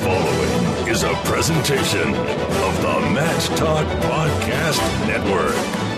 following is a presentation of the Match Talk Podcast Network.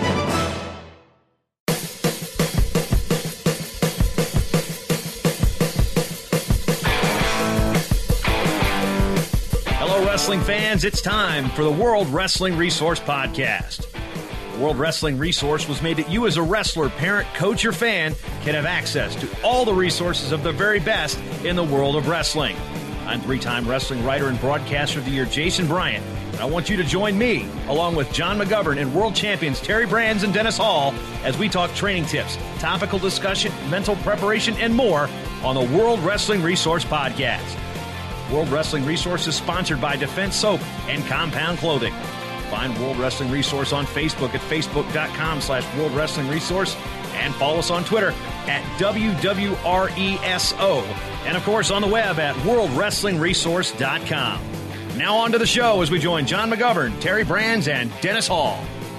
Hello, wrestling fans. It's time for the World Wrestling Resource Podcast. The World Wrestling Resource was made that you as a wrestler, parent, coach, or fan can have access to all the resources of the very best in the world of wrestling. I'm three-time wrestling writer and broadcaster of the year, Jason Bryant, and I want you to join me, along with John McGovern and world champions Terry Brands and Dennis Hall, as we talk training tips, topical discussion, mental preparation, and more on the World Wrestling Resource Podcast. World Wrestling Resource is sponsored by Defense Soap and Compound Clothing. Find World Wrestling Resource on Facebook at facebook.com/World Wrestling Resource and follow us on Twitter at WWRESO. And, of course, on the web at worldwrestlingresource.com. Now on to the show as we join John McGovern, Terry Brands, and Dennis Hall.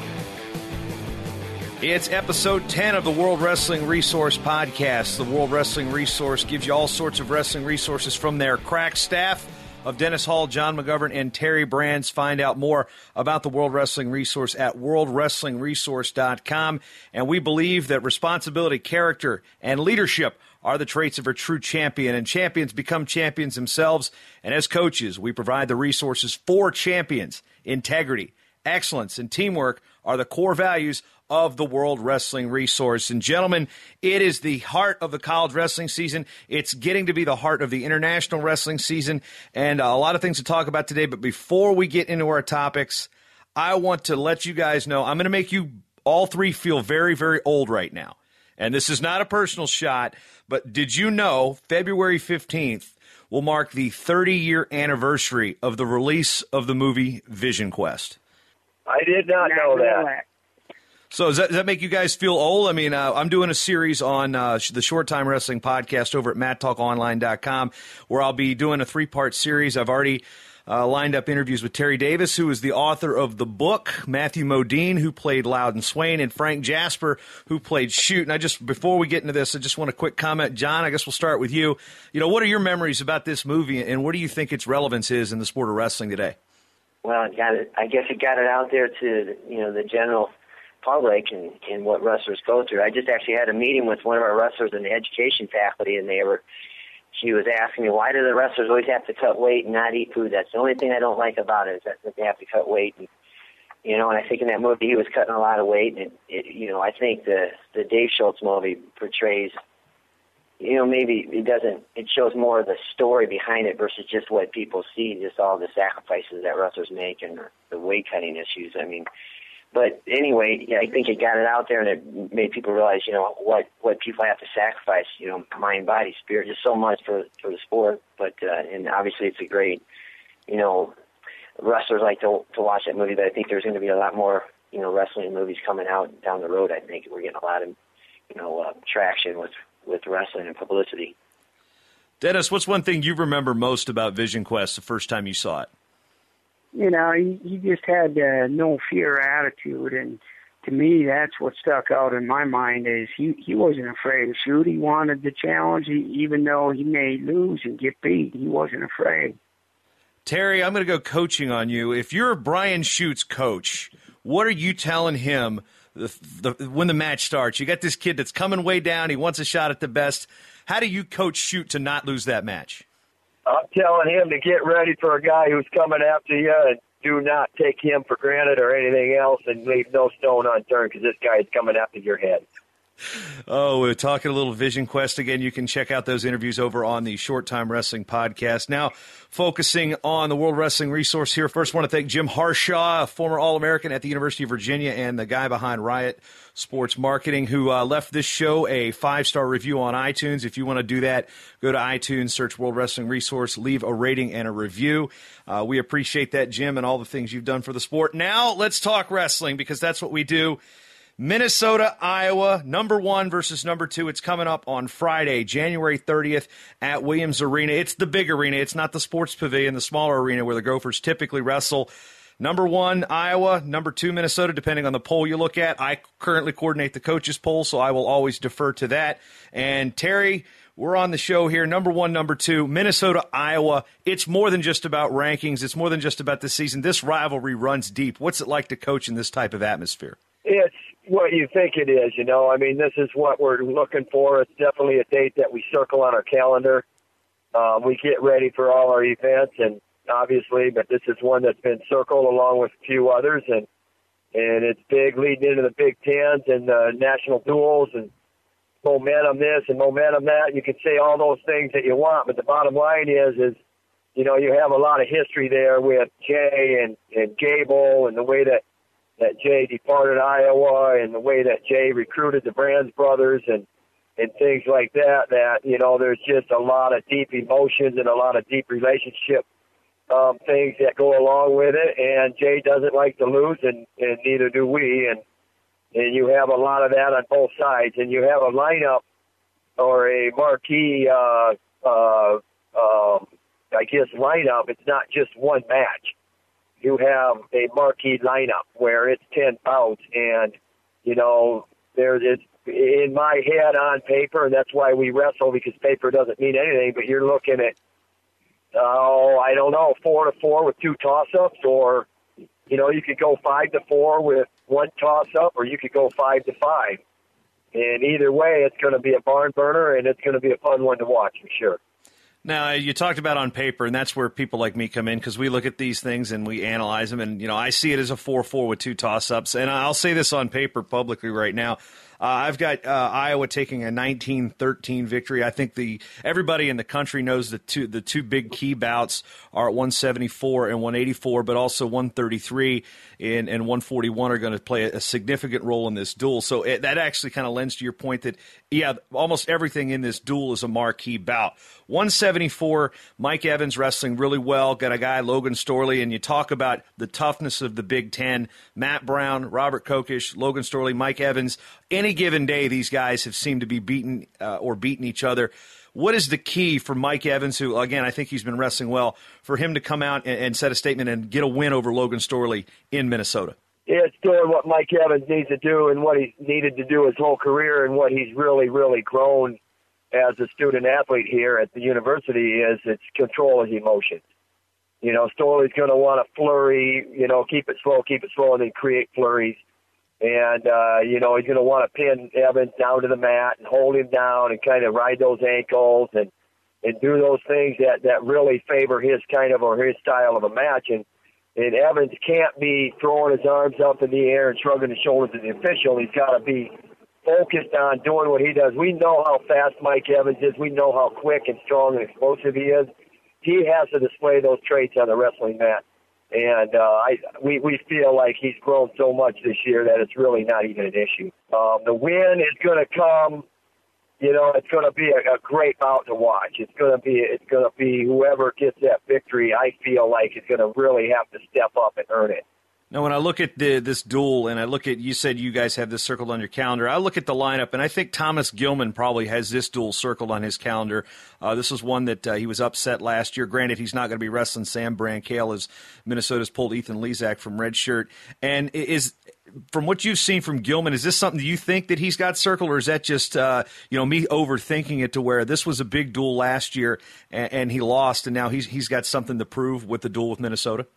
It's episode 10 of the World Wrestling Resource Podcast. The World Wrestling Resource gives you all sorts of wrestling resources from their crack staff of Dennis Hall, John McGovern, and Terry Brands. Find out more about the World Wrestling Resource at worldwrestlingresource.com. And we believe that responsibility, character, and leadership are the traits of a true champion, and champions become champions themselves. And as coaches, we provide the resources for champions. Integrity, excellence, and teamwork are the core values of the World Wrestling Resource. And gentlemen, it is the heart of the college wrestling season. It's getting to be the heart of the international wrestling season, and a lot of things to talk about today. But before we get into our topics, I want to let you guys know I'm going to make you all three feel very, very old right now. And this is not a personal shot, but did you know February 15th will mark the 30-year anniversary of the release of the movie Vision Quest? I did not know that. So does that make you guys feel old? I mean, I'm doing a series on the Short Time Wrestling podcast over at MatTalkOnline.com, where I'll be doing a 3-part series. I've already lined up interviews with Terry Davis, who is the author of the book, Matthew Modine, who played Loudon Swain, and Frank Jasper, who played Shoot. And before we get into this, I just want a quick comment. John, I guess we'll start with you. You know, what are your memories about this movie, and what do you think its relevance is in the sport of wrestling today? Well, I guess it got it out there to, the general public and what wrestlers go through. I just actually had a meeting with one of our wrestlers in the education faculty, and she was asking me, why do the wrestlers always have to cut weight and not eat food? That's the only thing I don't like about it, is that they have to cut weight. And, and I think in that movie he was cutting a lot of weight, and I think the Dave Schultz movie portrays, maybe it shows more of the story behind it versus just what people see, just all the sacrifices that wrestlers make and the weight cutting issues. I mean, but anyway, I think it got it out there, and it made people realize, what people have to sacrifice, mind, body, spirit, just so much for the sport. But and obviously it's a great, wrestlers like to watch that movie. But I think there's going to be a lot more, wrestling movies coming out down the road. I think we're getting a lot of, traction with wrestling and publicity. Dennis, what's one thing you remember most about Vision Quest the first time you saw it? He just had no fear attitude, and to me, that's what stuck out in my mind is he wasn't afraid to shoot. He wanted the challenge, even though he may lose and get beat. He wasn't afraid. Terry, I'm going to go coaching on you. If you're Brian Schute's coach, what are you telling him when the match starts? You got this kid that's coming way down. He wants a shot at the best. How do you coach Schute to not lose that match? I'm telling him to get ready for a guy who's coming after you, and do not take him for granted or anything else, and leave no stone unturned, because this guy is coming after your head. Oh, we're talking a little Vision Quest again. You can check out those interviews over on the Short Time Wrestling podcast. Now, focusing on the World Wrestling Resource here. First, I want to thank Jim Harshaw, a former All-American at the University of Virginia and the guy behind Riot Sports Marketing, who left this show a 5-star review on iTunes. If you want to do that, go to iTunes, search World Wrestling Resource, leave a rating and a review. We appreciate that, Jim, and all the things you've done for the sport. Now, let's talk wrestling, because that's what we do. Minnesota, Iowa, number 1 versus number 2. It's coming up on Friday, January 30th at Williams Arena. It's the big arena. It's not the Sports Pavilion, the smaller arena where the Gophers typically wrestle. Number 1, Iowa. Number 2, Minnesota, depending on the poll you look at. I currently coordinate the coaches poll, so I will always defer to that. And Terry, We're on the show here, number one, number two, Minnesota, Iowa. It's more than just about rankings. It's more than just about this season. This rivalry runs deep. What's it like to coach in this type of atmosphere? It's what you think it is, you know. I mean, this is what we're looking for. It's definitely a date that we circle on our calendar. We get ready for all our events, and obviously, but this is one that's been circled along with a few others, and it's big leading into the Big Tens and national duels and momentum this and momentum that. You can say all those things that you want, but the bottom line is you know, you have a lot of history there with Jay and Gable and the way that Jay departed Iowa and the way that Jay recruited the Brands brothers and things like that, you know, there's just a lot of deep emotions and a lot of deep relationship things that go along with it. And Jay doesn't like to lose, and neither do we. And you have a lot of that on both sides. And you have a lineup or a marquee, I guess, lineup. It's not just one match. You have a marquee lineup where it's 10 bouts, and, you know, it's in my head on paper, and that's why we wrestle, because paper doesn't mean anything, but you're looking at, I don't know, 4-4 with 2 toss-ups, or, you know, you could go 5-4 with 1 toss-up, or you could go 5-5. And either way, it's going to be a barn burner, and it's going to be a fun one to watch, for sure. Now, you talked about on paper, and that's where people like me come in, because we look at these things and we analyze them. And, you know, I see it as a 4-4 with 2 toss-ups. And I'll say this on paper publicly right now. I've got Iowa taking a 19-13 victory. I think everybody in the country knows the two big key bouts are at 174 and 184, but also 133 and 141 are going to play a significant role in this duel. So that actually kind of lends to your point that, yeah, almost everything in this duel is a marquee bout. 174, Mike Evans wrestling really well. Got a guy, Logan Storley, and you talk about the toughness of the Big Ten. Matt Brown, Robert Kokesh, Logan Storley, Mike Evans. Any given day, these guys have seemed to be beaten each other. What is the key for Mike Evans, who, again, I think he's been wrestling well, for him to come out and set a statement and get a win over Logan Storley in Minnesota? It's doing what Mike Evans needs to do and what he's needed to do his whole career, and what he's really, really grown as a student athlete here at the university is it's control his emotions. You know, Storley's going to want to flurry, you know, keep it slow, and then create flurries. And, you know, he's going to want to pin Evans down to the mat and hold him down and kind of ride those ankles and do those things that really favor his kind of or his style of a match. And Evans can't be throwing his arms up in the air and shrugging his shoulders at the official. He's got to be focused on doing what he does. We know how fast Mike Evans is. We know how quick and strong and explosive he is. He has to display those traits on the wrestling mat. And we feel like he's grown so much this year that it's really not even an issue. The win is going to come. You know, it's going to be a great bout to watch. It's going to be whoever gets that victory. I feel like is going to really have to step up and earn it. Now, when I look at this duel, and I look at, you said you guys have this circled on your calendar, I look at the lineup, and I think Thomas Gilman probably has this duel circled on his calendar. This was one that he was upset last year. Granted, he's not going to be wrestling Sam Brancale as Minnesota's pulled Ethan Lezak from redshirt. And from what you've seen from Gilman, is this something that you think that he's got circled, or is that just me overthinking it to where this was a big duel last year and he lost, and now he's got something to prove with the duel with Minnesota?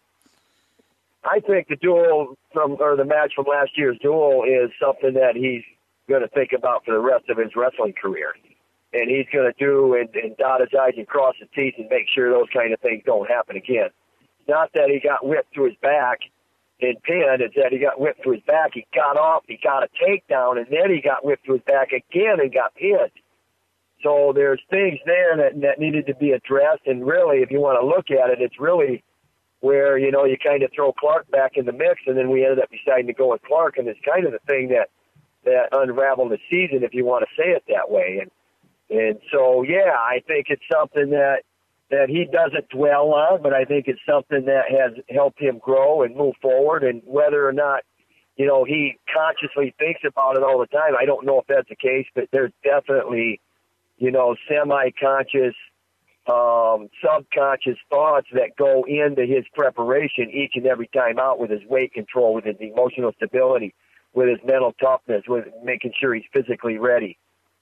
I think the match from last year's duel is something that he's going to think about for the rest of his wrestling career. And he's going to do and dot his I's and cross his T's and make sure those kind of things don't happen again. It's not that he got whipped to his back and pinned. It's that he got whipped to his back. He got off, he got a takedown, and then he got whipped to his back again and got pinned. So there's things there that needed to be addressed. And really, if you want to look at it, it's really where, you know, you kind of throw Clark back in the mix, and then we ended up deciding to go with Clark, and it's kind of the thing that unraveled the season, if you want to say it that way. And so, yeah, I think it's something that he doesn't dwell on, but I think it's something that has helped him grow and move forward. And whether or not, you know, he consciously thinks about it all the time, I don't know if that's the case, but there's definitely, you know, semi-conscious, subconscious thoughts that go into his preparation each and every time out, with his weight control, with his emotional stability, with his mental toughness, with making sure he's physically ready.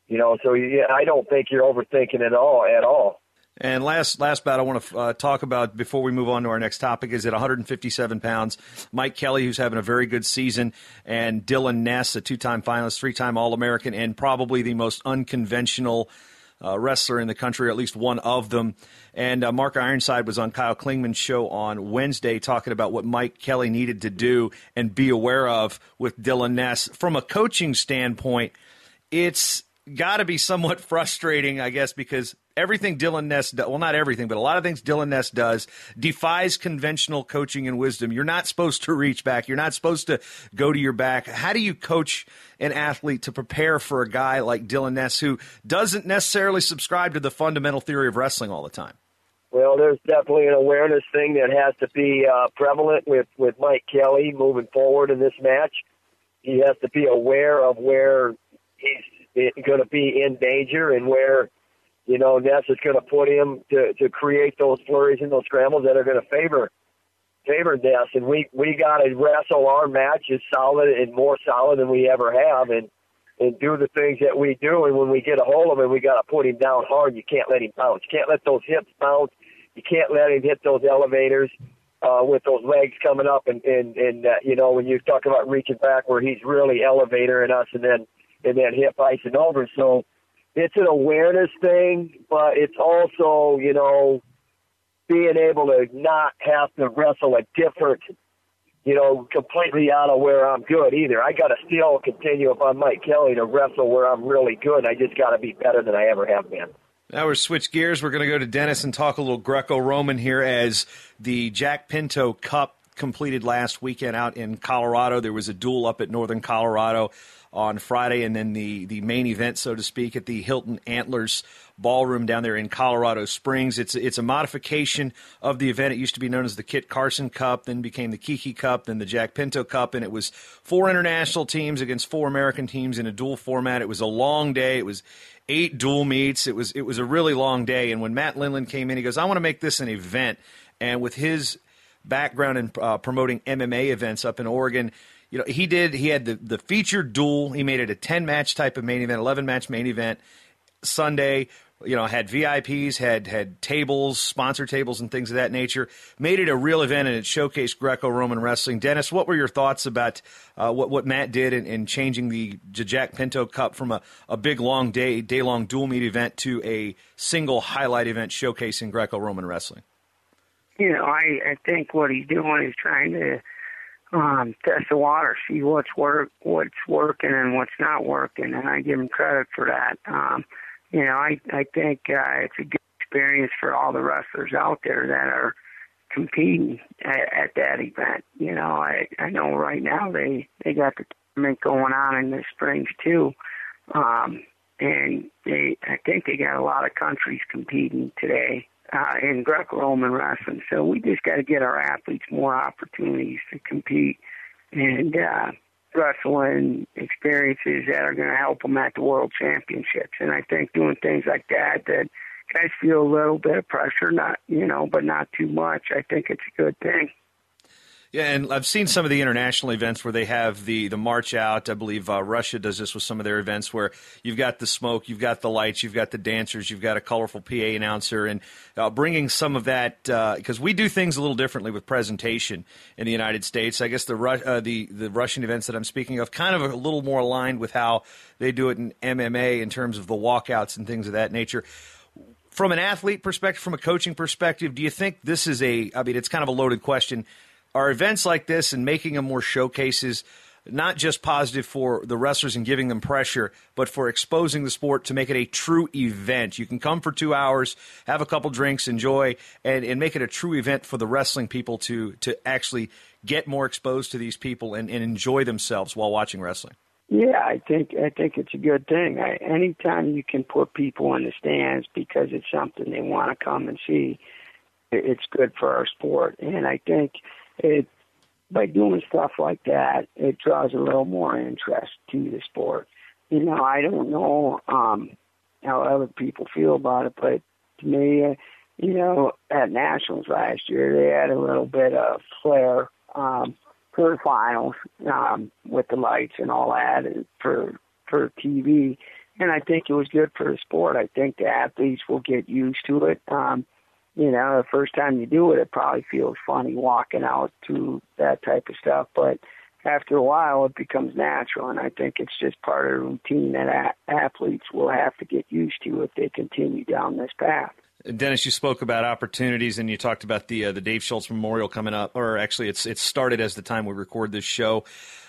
So I don't think you're overthinking it at all. And last bout I want to talk about before we move on to our next topic is at 157 pounds, Mike Kelly, who's having a very good season, and Dylan Ness, a two-time finalist, three-time All-American, and probably the most unconventional wrestler in the country, or at least one of them. And Mark Ironside was on Kyle Klingman's show on Wednesday talking about what Mike Kelly needed to do and be aware of with Dylan Ness. From a coaching standpoint, it's got to be somewhat frustrating, I guess, because everything Dylan Ness does, well, not everything, but a lot of things Dylan Ness does defies conventional coaching and wisdom. You're not supposed to reach back. You're not supposed to go to your back. How do you coach an athlete to prepare for a guy like Dylan Ness who doesn't necessarily subscribe to the fundamental theory of wrestling all the time? Well, there's definitely an awareness thing that has to be prevalent with Mike Kelly moving forward in this match. He has to be aware of where he's going to be in danger and where, Ness is going to put him to create those flurries and those scrambles that are going to favor Ness. And we got to wrestle our match as solid and more solid than we ever have and do the things that we do. And when we get a hold of him, we got to put him down hard. You can't let him bounce. You can't let those hips bounce. You can't let him hit those elevators with those legs coming up. And when you talk about reaching back where he's really elevatoring us and then hip icing over. So it's an awareness thing, but it's also, being able to not have to wrestle a different, completely out of where I'm good either. I got to still continue if I'm Mike Kelly to wrestle where I'm really good. I just got to be better than I ever have been. Now we're switch gears. We're going to go to Dennis and talk a little Greco-Roman here as the Jack Pinto Cup completed last weekend out in Colorado. There was a duel up at Northern Colorado on Friday, and then the main event, so to speak, at the Hilton Antlers Ballroom down there in Colorado Springs. It's a modification of the event. It used to be known as the Kit Carson Cup, then became the Kiki Cup, then the Jack Pinto Cup, and it was 4 international teams against 4 American teams in a dual format. It was a long day. It was 8 dual meets. It was a really long day, and when Matt Lindland came in, he goes, I want to make this an event, and with his background in promoting MMA events up in Oregon, he had the featured duel. He made it a 10-match type of main event, 11-match main event Sunday. Had VIPs, had tables, sponsor tables, and things of that nature. Made it a real event, and it showcased Greco-Roman wrestling. Dennis, what were your thoughts about what Matt did in changing the Jack Pinto Cup from a big, long day-long dual meet event to a single highlight event showcasing Greco-Roman wrestling? I think what he's doing is trying to test the water, see what's working and what's not working, and I give him credit for that. I think it's a good experience for all the wrestlers out there that are competing at that event. I know right now they got the tournament going on in the Springs too, and I think they got a lot of countries competing today in Greco-Roman wrestling. So we just got to get our athletes more opportunities to compete and wrestling experiences that are going to help them at the World Championships. And I think doing things like that guys feel a little bit of pressure, but not too much. I think it's a good thing. Yeah, and I've seen some of the international events where they have the march out. I believe Russia does this with some of their events where you've got the smoke, you've got the lights, you've got the dancers, you've got a colorful PA announcer, and bringing some of that, because we do things a little differently with presentation in the United States. I guess the Russian events that I'm speaking of kind of a little more aligned with how they do it in MMA in terms of the walkouts and things of that nature. From an athlete perspective, from a coaching perspective, do you think this is it's kind of a loaded question. Are events like this and making them more showcases not just positive for the wrestlers and giving them pressure, but for exposing the sport to make it a true event? You can come for 2 hours, have a couple drinks, enjoy, and make it a true event for the wrestling people to actually get more exposed to these people and enjoy themselves while watching wrestling. Yeah, I think it's a good thing. Anytime you can put people in the stands because it's something they want to come and see, it's good for our sport. And I think by doing stuff like that, it draws a little more interest to the sport. I don't know how other people feel about it, but to me, at Nationals last year, they had a little bit of flair for the finals with the lights and all that and for TV. and I think it was good for the sport. I think the athletes will get used to it. The first time you do it, it probably feels funny walking out to that type of stuff, but after a while, it becomes natural, and I think it's just part of the routine that athletes will have to get used to if they continue down this path. Dennis, you spoke about opportunities, and you talked about the Dave Schultz Memorial coming up, or actually it's started as the time we record this show.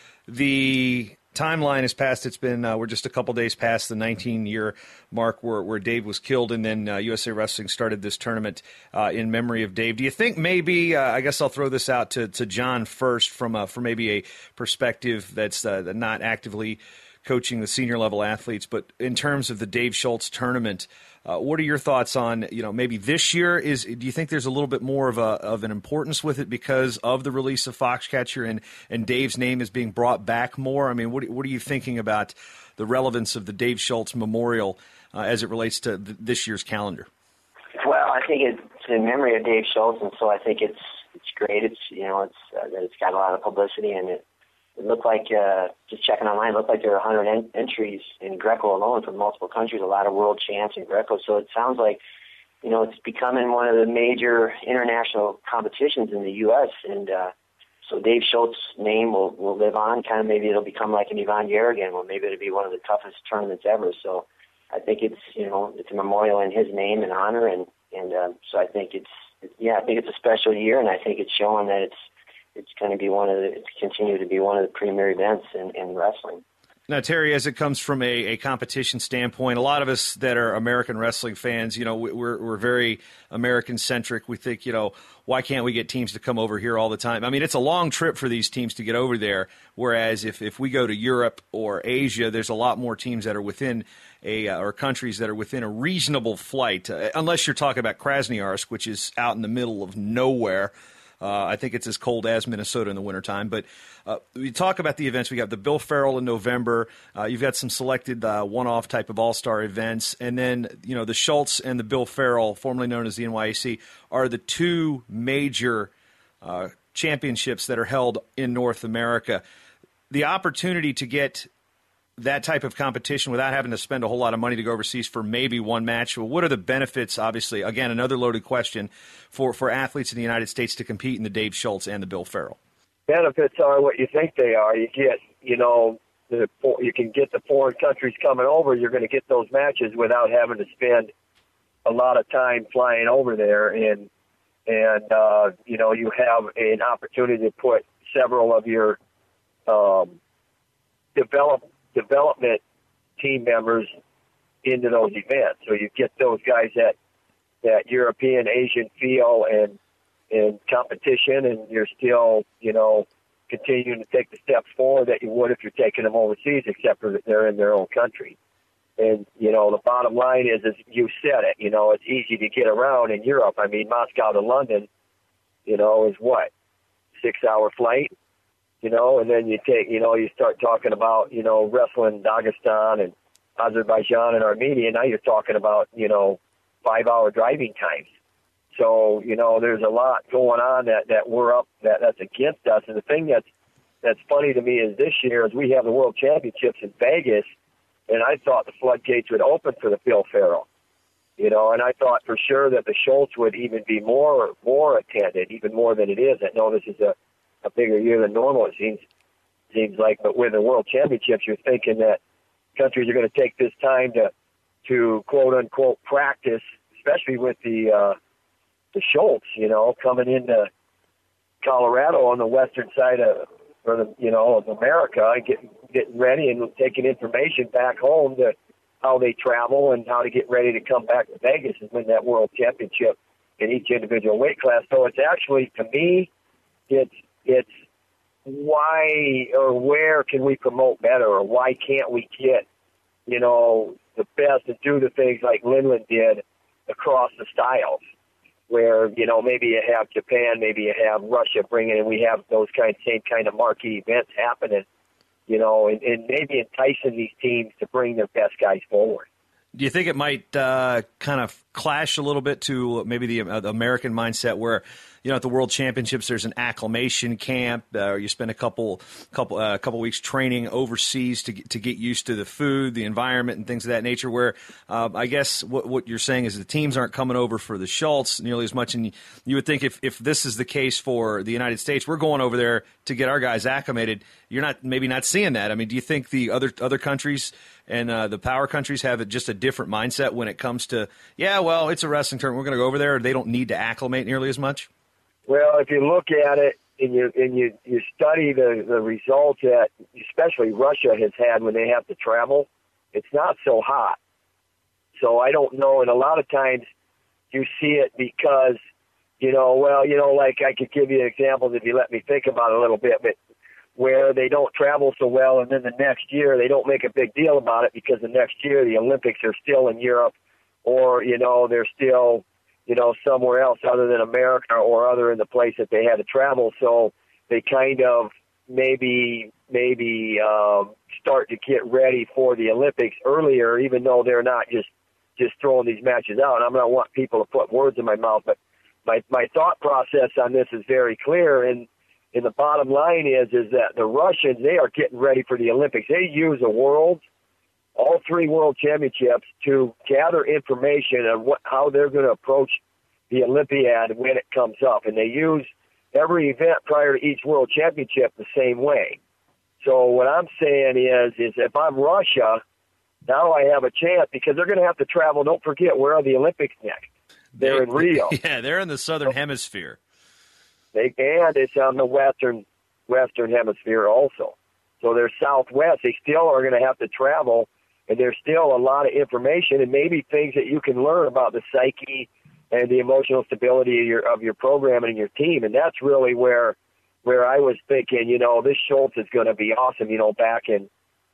The timeline has passed. It's been we're just a couple days past the 19-year mark where Dave was killed, and then USA Wrestling started this tournament in memory of Dave. Do you think maybe I guess I'll throw this out to John first from maybe a perspective that's not actively coaching the senior level athletes, but in terms of the Dave Schultz tournament, what are your thoughts on, maybe this year? Do you think there's a little bit more of an importance with it because of the release of Foxcatcher and Dave's name is being brought back more? I mean, what are you thinking about the relevance of the Dave Schultz Memorial as it relates to this year's calendar? Well, I think it's in memory of Dave Schultz, and so I think it's great. It's that it's got a lot of publicity, and it looked like, just checking online, it looked like there were 100 entries in Greco alone from multiple countries, a lot of world champs in Greco. So it sounds like, it's becoming one of the major international competitions in the U.S. And so Dave Schultz's name will live on. Kind of maybe it'll become like an Ivan Yair again, where maybe it'll be one of the toughest tournaments ever. So I think it's a memorial in his name and honor. And so I think it's a special year, and I think it's showing that it's going to continue to be one of the premier events in wrestling. Now, Terry, as it comes from a competition standpoint, a lot of us that are American wrestling fans, we're very American-centric. We think, why can't we get teams to come over here all the time? I mean, it's a long trip for these teams to get over there, whereas if we go to Europe or Asia, there's a lot more teams that are within or countries that are within a reasonable flight, unless you're talking about Krasnoyarsk, which is out in the middle of nowhere. I think it's as cold as Minnesota in the wintertime. But we talk about the events. We got the Bill Farrell in November. You've got some selected one-off type of all-star events. And then, the Schultz and the Bill Farrell, formerly known as the NYAC, are the two major championships that are held in North America. The opportunity to get that type of competition without having to spend a whole lot of money to go overseas for maybe one match. Well, what are the benefits, obviously, again, another loaded question, for athletes in the United States to compete in the Dave Schultz and the Bill Farrell? Benefits are what you think they are. You get, you can get the foreign countries coming over. You're going to get those matches without having to spend a lot of time flying over there. And you have an opportunity to put several of your development team members into those events. So you get those guys that European, Asian feel and competition, and you're still, continuing to take the steps forward that you would if you're taking them overseas, except for that they're in their own country. And, the bottom line is you said it, it's easy to get around in Europe. I mean, Moscow to London, is what? 6-hour flight? And then you take, you start talking about, wrestling Dagestan and Azerbaijan and Armenia. Now you're talking about, 5-hour driving times. So, there's a lot going on that we're up, that's against us. And the thing that's funny to me is this year is we have the World Championships in Vegas, and I thought the floodgates would open for the Bill Farrell. And I thought for sure that the Schultz would even be more attended, even more than it is. I know this is a bigger year than normal, it seems like. But with the World Championships, you're thinking that countries are going to take this time to quote unquote practice, especially with the Schultz, coming into Colorado on the western side of America, and getting ready and taking information back home to how they travel and how to get ready to come back to Vegas and win that World Championship in each individual weight class. So it's actually, to me, it's why or where can we promote better, or why can't we get, the best and do the things like Lindland did across the styles, where, maybe you have Japan, maybe you have Russia bringing in, we have those same kind of marquee events happening, and maybe enticing these teams to bring their best guys forward. Do you think it might kind of clash a little bit to maybe the American mindset where at the World Championships, there's an acclimation camp. You spend a couple weeks training overseas to get used to the food, the environment, and things of that nature. Where I guess what you're saying is the teams aren't coming over for the Schultz nearly as much. And you would think if this is the case for the United States, we're going over there to get our guys acclimated. You're maybe not seeing that. I mean, do you think the other countries and the power countries have just a different mindset when it comes to, it's a wrestling tournament, we're going to go over there, they don't need to acclimate nearly as much? Well, if you look at it and you study the results that especially Russia has had when they have to travel, it's not so hot. So I don't know, and a lot of times you see it because, like I could give you examples if you let me think about it a little bit, but where they don't travel so well, and then the next year they don't make a big deal about it because the next year the Olympics are still in Europe, or, they're still, somewhere else other than America or other in the place that they had to travel. So they kind of maybe start to get ready for the Olympics earlier, even though they're not just throwing these matches out. I'm not want people to put words in my mouth, but my thought process on this is very clear. And the bottom line is that the Russians, they are getting ready for the Olympics. They use all 3 world championships to gather information on how they're going to approach the Olympiad when it comes up. And they use every event prior to each world championship the same way. So what I'm saying is if I'm Russia, now I have a chance because they're going to have to travel. Don't forget, where are the Olympics next? They're in Rio. Yeah, they're in the southern hemisphere. And it's on the western hemisphere also. So they're southwest. They still are going to have to travel, and there's still a lot of information and maybe things that you can learn about the psyche and the emotional stability of your program and your team. And that's really where I was thinking, this Schultz is going to be awesome, back in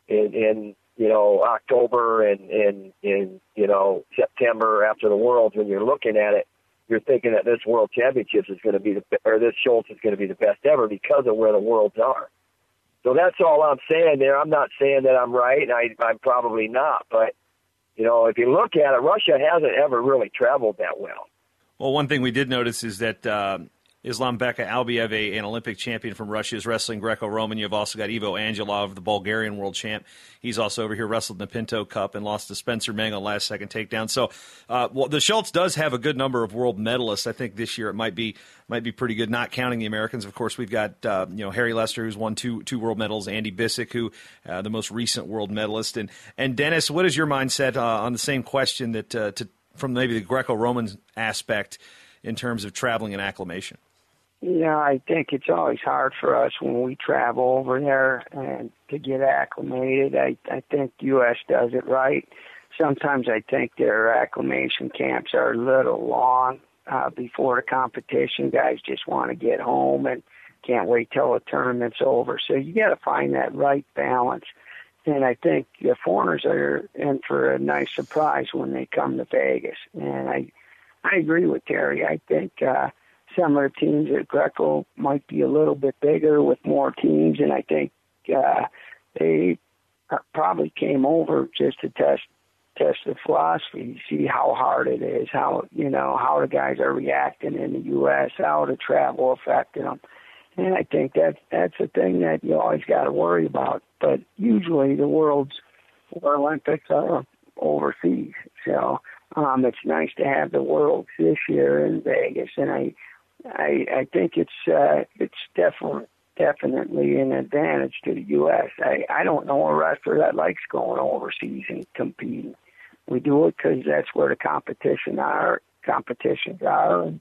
October and September after the Worlds. When you're looking at it, you're thinking that this World Championships is going to be this Schultz is going to be the best ever because of where the Worlds are. So that's all I'm saying there. I'm not saying that I'm right. I'm probably not. But, if you look at it, Russia hasn't ever really traveled that well. Well, one thing we did notice is that Islambeka Albiev, an Olympic champion from Russia, is wrestling Greco-Roman. You've also got Ivo Angelov, the Bulgarian world champ. He's also over here wrestled in the Pinto Cup and lost to Spencer Meng on last-second takedown. So, the Schultz does have a good number of world medalists. I think this year it might be pretty good, not counting the Americans. Of course, we've got Harry Lester, who's won two world medals, Andy Bissick, who the most recent world medalist. And Dennis, what is your mindset on the same question that from maybe the Greco-Roman aspect in terms of traveling and acclimation? I think it's always hard for us when we travel over there and to get acclimated. I think the U.S. does it right. Sometimes I think their acclimation camps are a little long before the competition. Guys just want to get home and can't wait till the tournament's over. So you got to find that right balance. And I think the foreigners are in for a nice surprise when they come to Vegas. And I agree with Terry. I think some of the teams at Greco might be a little bit bigger with more teams, and I think they probably came over just to test the philosophy, see how hard it is, how the guys are reacting in the U.S., how the travel affected them. And I think that's a thing that you always got to worry about. But usually the World Olympics are overseas, so it's nice to have the Worlds this year in Vegas, and I think it's definitely an advantage to the U.S. I don't know a wrestler that likes going overseas and competing. We do it because that's where the competitions are. And,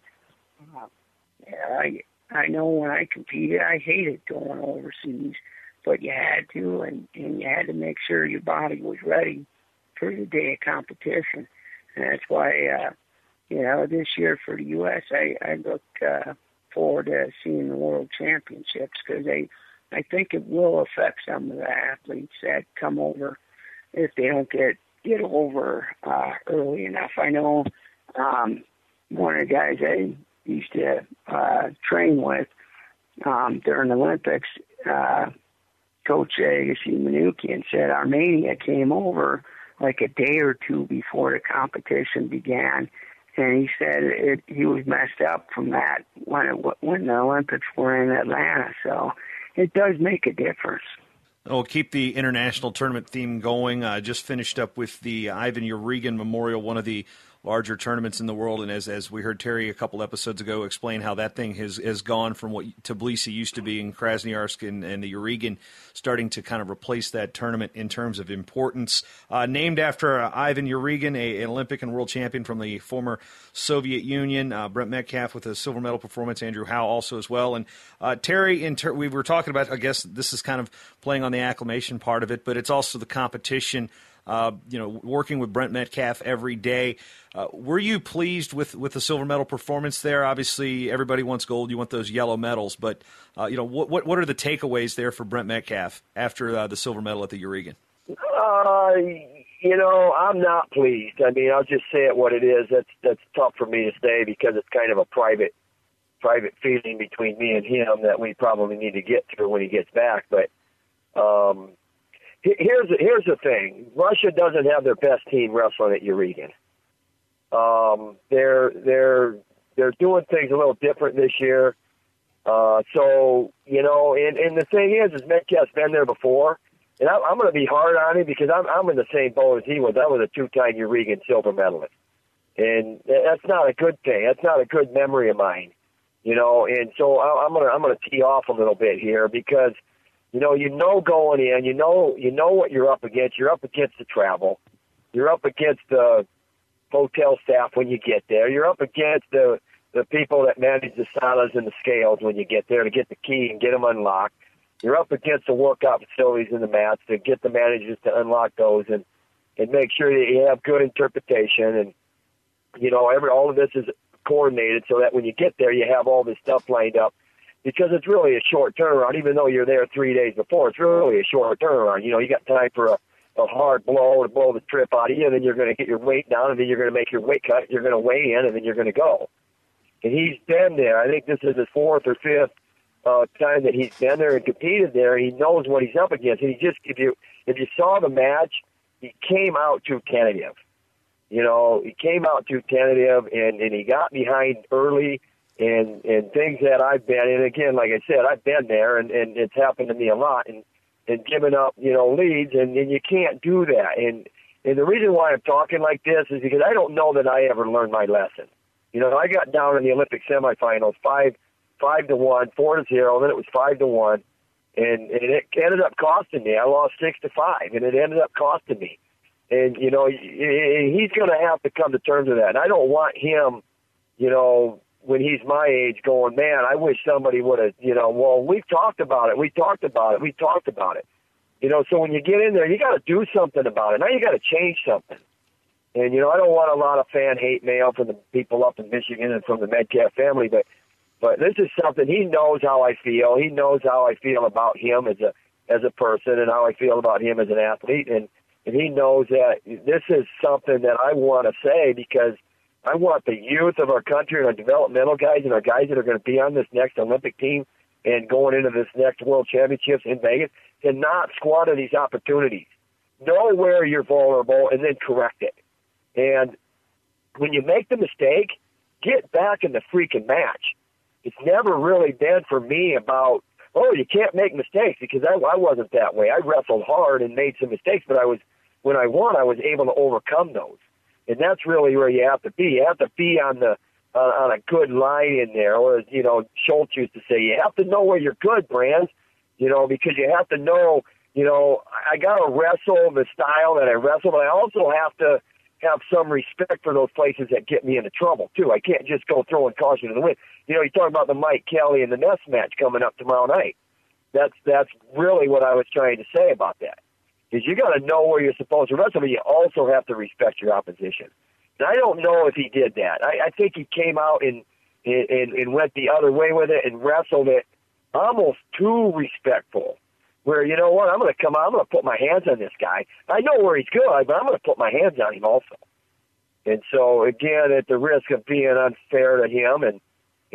I know when I competed, I hated going overseas, but you had to, and you had to make sure your body was ready for the day of competition. And that's why, this year for the U.S., I look forward to seeing the World Championships because I think it will affect some of the athletes that come over if they don't get over early enough. I know one of the guys I used to train with during the Olympics, Coach Agassi Manoukian said Armenia came over like a day or two before the competition began, And he said he was messed up from that when the Olympics were in Atlanta. So it does make a difference. We'll keep the international tournament theme going. Just finished up with the Ivan Urigan Memorial, one of the larger tournaments in the world, and as we heard Terry a couple episodes ago explain how that thing has gone from what Tbilisi used to be in Krasnoyarsk and the Urigan starting to kind of replace that tournament in terms of importance. Named after Ivan Urigan, an Olympic and world champion from the former Soviet Union. Brent Metcalf with a silver medal performance, Andrew Howe also as well. And Terry, we were talking about, I guess this is kind of playing on the acclamation part of it, but it's also the competition. Working with Brent Metcalf every day. Were you pleased with the silver medal performance there? Obviously, everybody wants gold. You want those yellow medals. But, what are the takeaways there for Brent Metcalf after the silver medal at the Urigan? I'm not pleased. I mean, I'll just say it what it is. That's tough for me to say because it's kind of a private feeling between me and him that we probably need to get through when he gets back. But, here's the thing. Russia doesn't have their best team wrestling at Urigan. They're doing things a little different this year. And the thing is Metcalf's been there before, and I'm going to be hard on him because I'm in the same boat as he was. I was a 2-time Urigan silver medalist, and that's not a good thing. That's not a good memory of mine, And so I'm going to tee off a little bit here because. Going in, you know what you're up against. You're up against the travel. You're up against the hotel staff when you get there. You're up against the people that manage the salas and the scales when you get there to get the key and get them unlocked. You're up against the workout facilities and the mats to get the managers to unlock those and make sure that you have good interpretation. And, all of this is coordinated so that when you get there, you have all this stuff lined up. Because it's really a short turnaround, even though you're there 3 days before. It's really a short turnaround. You got time for a hard blow to blow the trip out of you, and then you're going to get your weight down, and then you're going to make your weight cut. You're going to weigh in, and then you're going to go. And he's been there. I think this is his 4th or 5th time that he's been there and competed there. He knows what he's up against. And if you saw the match, he came out too tentative. He came out too tentative, and he got behind early. And things that I've been, and again, like I said, I've been there, and it's happened to me a lot, and giving up, leads, and you can't do that. And the reason why I'm talking like this is because I don't know that I ever learned my lesson. I got down in the Olympic semifinals 5-1, 4-0, then it was 5-1, and it ended up costing me. I lost 6-5, and it ended up costing me. And he's going to have to come to terms with that. And I don't want him, when he's my age going, man, I wish somebody would have, we've talked about it. So when you get in there, you got to do something about it. Now you got to change something. And, I don't want a lot of fan hate mail from the people up in Michigan and from the Metcalf family, but this is something, he knows how I feel. He knows how I feel about him as a person and how I feel about him as an athlete. And he knows that this is something that I want to say because I want the youth of our country and our developmental guys and our guys that are going to be on this next Olympic team and going into this next World Championships in Vegas to not squander these opportunities. Know where you're vulnerable and then correct it. And when you make the mistake, get back in the freaking match. It's never really been for me about, you can't make mistakes because I wasn't that way. I wrestled hard and made some mistakes, but when I won, I was able to overcome those. And that's really where you have to be. You have to be on a good line in there, or Schultz used to say, you have to know where you're good, Brands. Because you have to know. I got to wrestle the style that I wrestle, but I also have to have some respect for those places that get me into trouble too. I can't just go throwing caution to the wind. You talk about the Mike Kelly and the Ness match coming up tomorrow night. That's really what I was trying to say about that. Is you got to know where you're supposed to wrestle, but you also have to respect your opposition. And I don't know if he did that. I think he came out and went the other way with it and wrestled it almost too respectful. Where, you know what, I'm going to come out, I'm going to put my hands on this guy. I know where he's good, but I'm going to put my hands on him also. And so, again, at the risk of being unfair to him and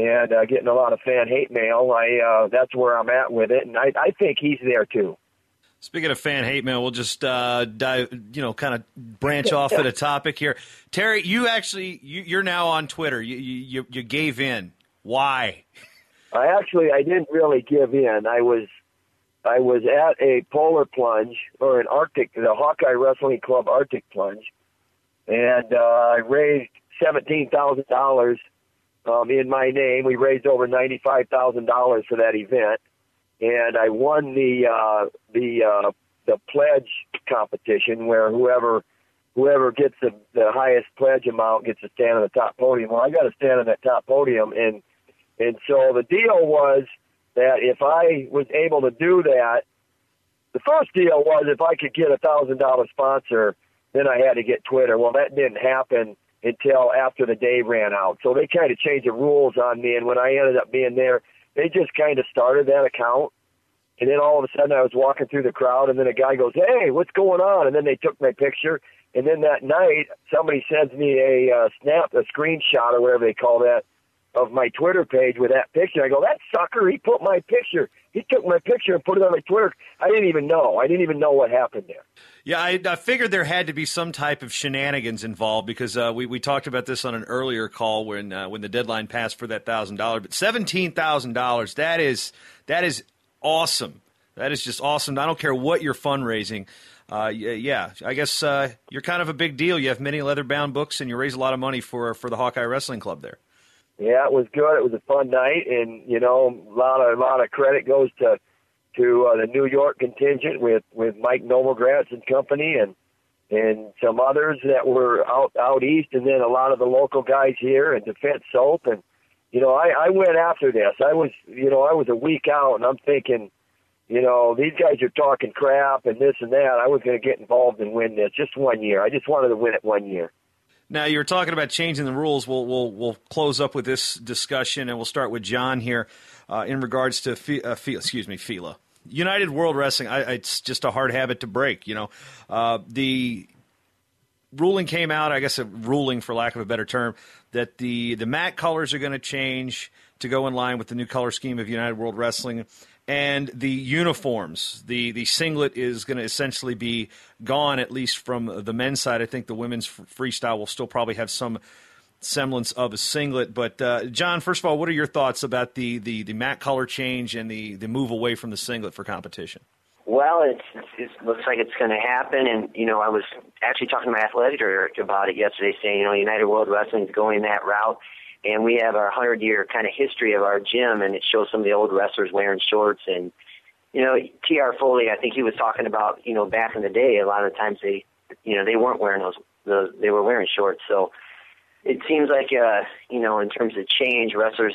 getting a lot of fan hate mail, that's where I'm at with it. And I think he's there too. Speaking of fan hate mail, we'll just dive, kind of branch off at a topic here. Terry, you're now on Twitter. You gave in. Why? I didn't really give in. I was at a polar plunge or the Hawkeye Wrestling Club Arctic Plunge, and I raised $17,000 in my name. We raised over $95,000 for that event, and I won the pledge competition where whoever gets the highest pledge amount gets to stand on the top podium. Well, I got to stand on that top podium, and so the deal was that if I was able to do that, the first deal was if I could get $1,000 sponsor, then I had to get Twitter. Well, that didn't happen until after the day ran out. So they kind of changed the rules on me, and when I ended up being there, they just kind of started that account. And then all of a sudden I was walking through the crowd, and then a guy goes, "Hey, what's going on?" And then they took my picture. And then that night, somebody sends me a screenshot or whatever they call that, of my Twitter page with that picture. I go, "That sucker, he took my picture and put it on my Twitter." I didn't even know what happened there. Yeah, I figured there had to be some type of shenanigans involved because we talked about this on an earlier call when the deadline passed for that $1,000. But $17,000, that is awesome. That is just awesome. I don't care what you're fundraising. Yeah, I guess you're kind of a big deal. You have many leather-bound books, and you raise a lot of money for the Hawkeye Wrestling Club there. Yeah, it was good. It was a fun night, and a lot of credit goes to the New York contingent with Mike Novogratz and company, and some others that were out east, and then a lot of the local guys here and Defense Soap. And I went after this. I was a week out, and I'm thinking, these guys are talking crap and this and that. I was going to get involved and win this just 1 year. I just wanted to win it 1 year. Now, you were talking about changing the rules. We'll close up with this discussion, and we'll start with John here in regards to FILA. United World Wrestling, it's just a hard habit to break. The ruling came out, I guess a ruling for lack of a better term, that the mat colors are going to change to go in line with the new color scheme of United World Wrestling. And the uniforms, the singlet is going to essentially be gone, at least from the men's side. I think the women's freestyle will still probably have some semblance of a singlet. But, John, first of all, what are your thoughts about the matte color change and the move away from the singlet for competition? Well, it looks like it's going to happen. And, I was actually talking to my athletic director about it yesterday, saying, United World Wrestling is going that route. And we have our 100-year kind of history of our gym, and it shows some of the old wrestlers wearing shorts. And, T.R. Foley, I think he was talking about, back in the day, a lot of times they weren't wearing they were wearing shorts. So it seems like, in terms of change, wrestlers,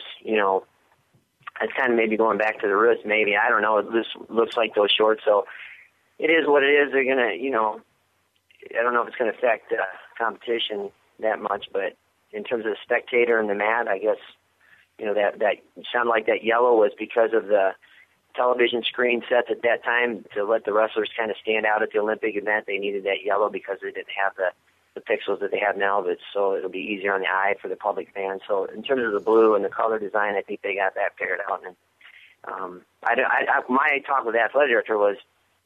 it's kind of maybe going back to the roots, maybe. I don't know. This looks like those shorts. So it is what it is. They're going to, I don't know if it's going to affect competition that much, but in terms of the spectator and the mat, I guess, that sounded like that yellow was because of the television screen sets at that time to let the wrestlers kind of stand out at the Olympic event. They needed that yellow because they didn't have the pixels that they have now, but so it'll be easier on the eye for the public fans. So in terms of the blue and the color design, I think they got that figured out. And my talk with the athletic director was,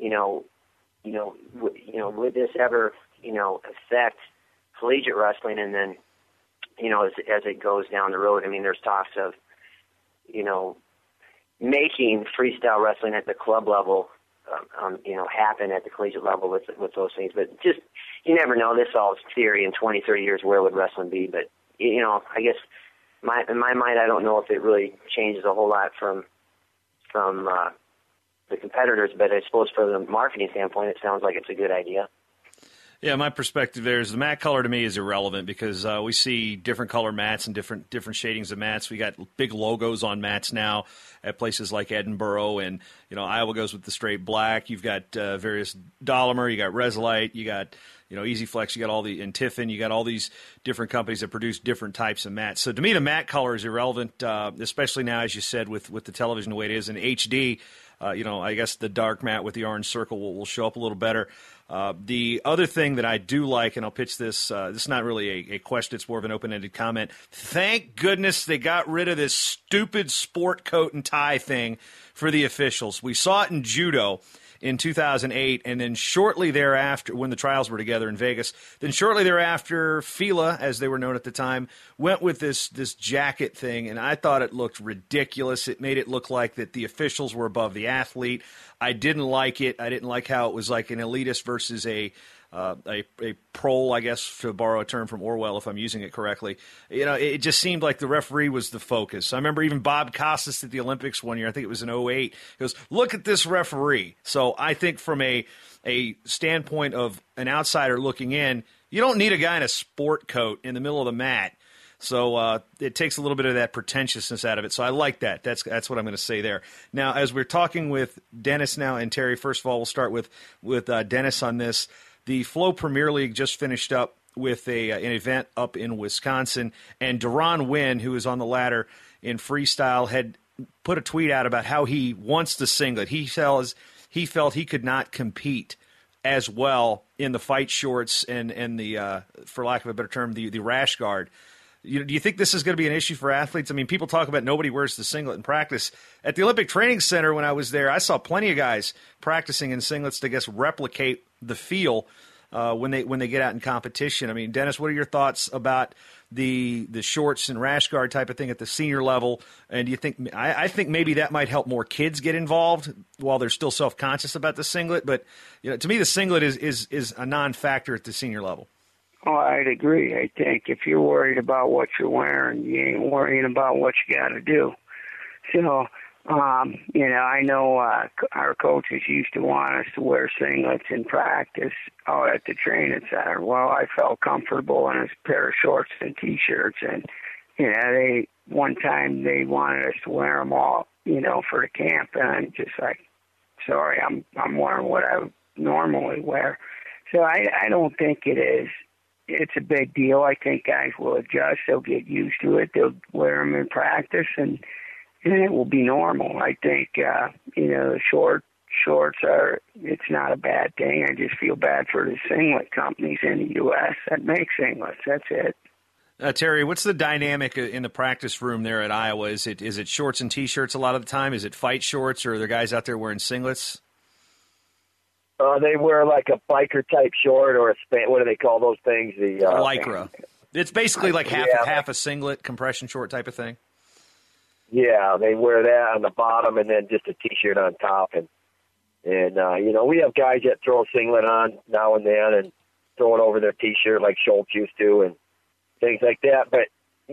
would this ever, affect collegiate wrestling? And then, as it goes down the road, I mean, there's talks of, making freestyle wrestling at the club level, happen at the collegiate level with those things. But just, you never know. This all is theory. In 20, 30 years, where would wrestling be? But, I guess in my mind, I don't know if it really changes a whole lot from the competitors. But I suppose for the marketing standpoint, it sounds like it's a good idea. Yeah, my perspective there is the mat color to me is irrelevant because we see different color mats and different shadings of mats. We got big logos on mats now at places like Edinburgh, and Iowa goes with the straight black. You've got various Dolomer, you got Resolite, you got Easy Flex, you got and Tiffin, you got all these different companies that produce different types of mats. So to me, the mat color is irrelevant, especially now, as you said, with the television the way it is in HD. I guess the dark mat with the orange circle will show up a little better. The other thing that I do like, and I'll pitch this, this is not really a question, it's more of an open-ended comment. Thank goodness they got rid of this stupid sport coat and tie thing for the officials. We saw it in judo, in 2008, and then shortly thereafter, when the trials were together in Vegas, then shortly thereafter, Fila, as they were known at the time, went with this jacket thing, and I thought it looked ridiculous. It made it look like that the officials were above the athlete. I didn't like it. I didn't like how it was like an elitist versus a prole, I guess, to borrow a term from Orwell, if I'm using it correctly. It just seemed like the referee was the focus. I remember even Bob Costas at the Olympics one year, I think it was in 2008, goes, look at this referee. So I think from a standpoint of an outsider looking in, you don't need a guy in a sport coat in the middle of the mat. So it takes a little bit of that pretentiousness out of it. So I like that. That's what I'm going to say there. Now, as we're talking with Dennis now and Terry, first of all, we'll start with Dennis on this. The Flow Premier League just finished up with an event up in Wisconsin, and Deron Wynn, who is on the ladder in freestyle, had put a tweet out about how he wants the singlet. He felt he could not compete as well in the fight shorts and the, for lack of a better term, the rash guard. Do you think this is going to be an issue for athletes? I mean, people talk about nobody wears the singlet in practice. At the Olympic Training Center when I was there, I saw plenty of guys practicing in singlets to, I guess, replicate the feel when they get out in competition. I mean, Dennis, what are your thoughts about the shorts and rash guard type of thing at the senior level? And do you think I think maybe that might help more kids get involved while they're still self-conscious about the singlet? But to me, the singlet is a non-factor at the senior level. Oh, I'd agree. I think if you're worried about what you're wearing, you ain't worrying about what you got to do. So, I know our coaches used to want us to wear singlets in practice out at the training center. Well, I felt comfortable in a pair of shorts and T-shirts, and one time they wanted us to wear them all, for the camp, and I'm just like, sorry, I'm wearing what I normally wear. So I don't think it's a big deal. I think guys will adjust. They'll get used to it. They'll wear them in practice, and it will be normal. I think, the shorts it's not a bad thing. I just feel bad for the singlet companies in the U.S. that make singlets. That's it. Terry, what's the dynamic in the practice room there at Iowa? Is it shorts and T-shirts a lot of the time? Is it fight shorts, or are there guys out there wearing singlets? They wear like a biker-type short or what do they call those things? The Lycra. It's basically like half a singlet, compression short type of thing. Yeah, they wear that on the bottom and then just a T-shirt on top. And we have guys that throw a singlet on now and then and throw it over their T-shirt like Schultz used to and things like that. But,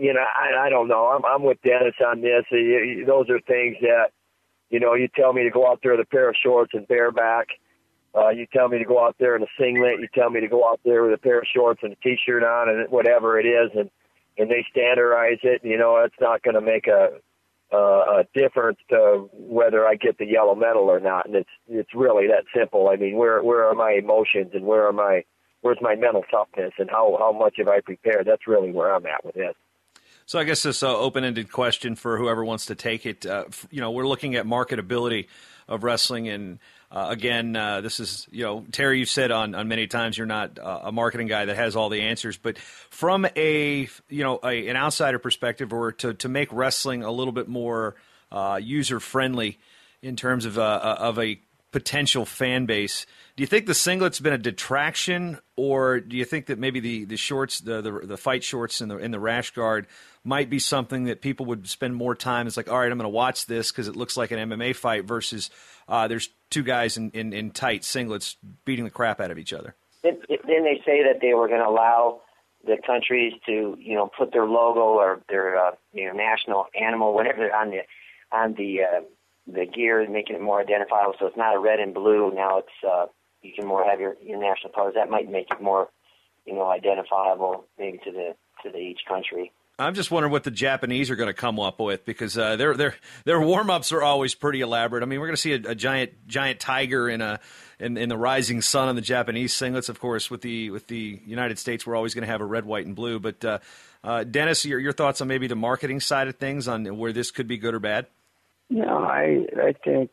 I don't know. I'm with Dennis on this. Those are things that, you tell me to go out there with a pair of shorts and bareback. You tell me to go out there in a singlet. You tell me to go out there with a pair of shorts and a T-shirt on and whatever it is, and they standardize it. It's not going to make a difference to whether I get the yellow medal or not, and it's really that simple. I mean, where are my emotions and where's my mental toughness and how much have I prepared? That's really where I'm at with this. So I guess this open-ended question for whoever wants to take it. We're looking at marketability of wrestling, and again, this is Terry. You've said on many times you're not a marketing guy that has all the answers, but from an outsider perspective, or to make wrestling a little bit more user friendly in terms of a potential fan base, do you think the singlet's been a detraction, or do you think that maybe the shorts, the fight shorts and the rash guard might be something that people would spend more time? It's like, all right, I'm going to watch this because it looks like an MMA fight versus there's two guys in tight singlets beating the crap out of each other. Then they say that they were going to allow the countries to, put their logo or their national animal, whatever, on the gear, making it more identifiable. So it's not a red and blue. Now it's you can more have your national colors. That might make it more, identifiable maybe to each country. I'm just wondering what the Japanese are going to come up with, because their warm-ups are always pretty elaborate. I mean, we're going to see a giant tiger in the rising sun on the Japanese singlets. Of course, with the United States, we're always going to have a red, white, and blue. But Dennis, your thoughts on maybe the marketing side of things, on where this could be good or bad? No, I think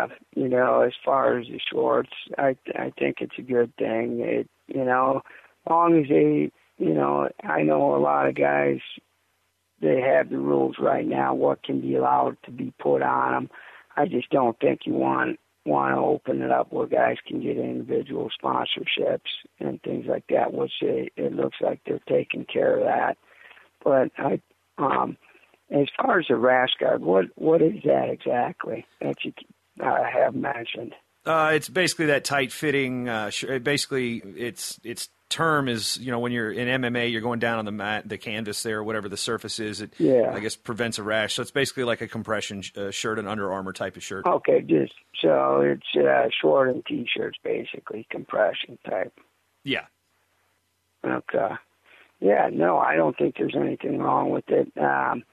as far as the shorts, I think it's a good thing. As long as they, I know a lot of guys, they have the rules right now, what can be allowed to be put on them. I just don't think you want want to open it up where guys can get individual sponsorships and things like that, which it looks like they're taking care of that. But as far as the rash guard, what is that exactly that you have mentioned? It's basically that tight-fitting. Basically, its term is, when you're in MMA, you're going down on the mat, the canvas there, whatever the surface is. It, I guess, prevents a rash. So it's basically like a compression shirt, an Under Armour type of shirt. Okay, so it's short and T-shirts, basically, compression type. Yeah. Okay. Yeah, no, I don't think there's anything wrong with it. The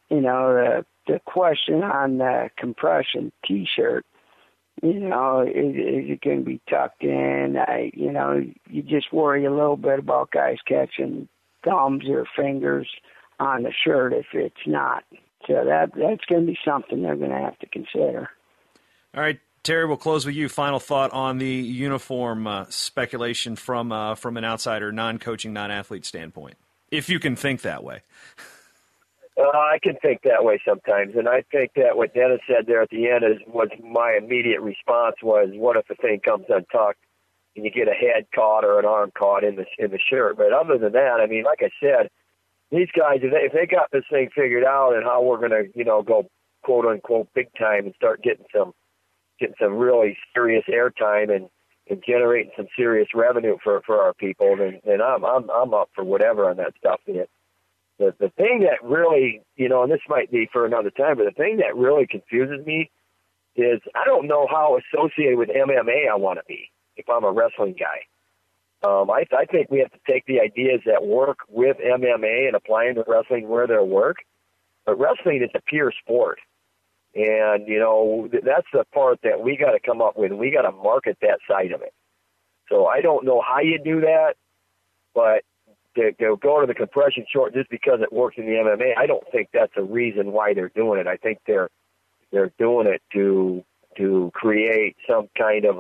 question on the compression T-shirt, is it going to be tucked in? You just worry a little bit about guys catching thumbs or fingers on the shirt if it's not. So that's going to be something they're going to have to consider. All right, Terry, we'll close with you. Final thought on the uniform speculation from an outsider, non-coaching, non-athlete standpoint, if you can think that way. I can think that way sometimes, and I think that what Dennis said there at the end was my immediate response was, what if the thing comes untucked and you get a head caught or an arm caught in the shirt? But other than that, I mean, like I said, these guys, if they got this thing figured out and how we're going to, go quote unquote big time and start getting some really serious airtime and generating some serious revenue for our people, then I'm up for whatever on that stuff. The thing that really, and this might be for another time, but the thing that really confuses me is I don't know how associated with MMA I want to be if I'm a wrestling guy. I think we have to take the ideas that work with MMA and apply them to wrestling where they work. But wrestling is a pure sport. And, that's the part that we got to come up with. We got to market that side of it. So I don't know how you do that, but to go to the compression short just because it works in the MMA, I don't think that's a reason why they're doing it. I think they're doing it to create some kind of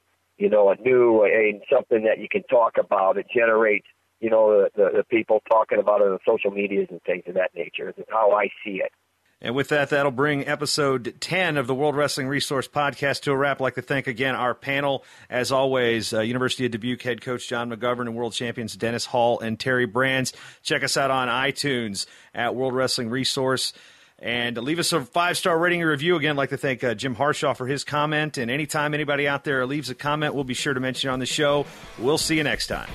something that you can talk about. It generates, the people talking about it on social medias and things of that nature. Is how I see it. And with that, that'll bring episode 10 of the World Wrestling Resource Podcast to a wrap. I'd like to thank again our panel, as always, University of Dubuque head coach John McGovern and world champions Dennis Hall and Terry Brands. Check us out on iTunes at World Wrestling Resource. And leave us a 5-star rating and review. Again, I'd like to thank Jim Harshaw for his comment. And anytime anybody out there leaves a comment, we'll be sure to mention it on the show. We'll see you next time.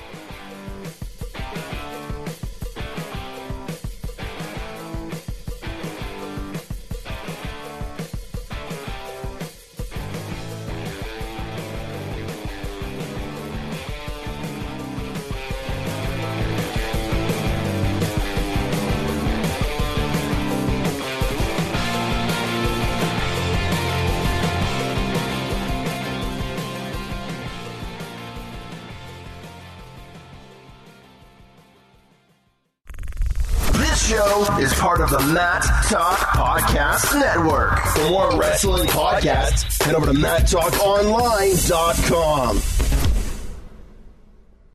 Is part of the Matt Talk Podcast Network. For more wrestling podcasts, head over to MattTalkOnline.com.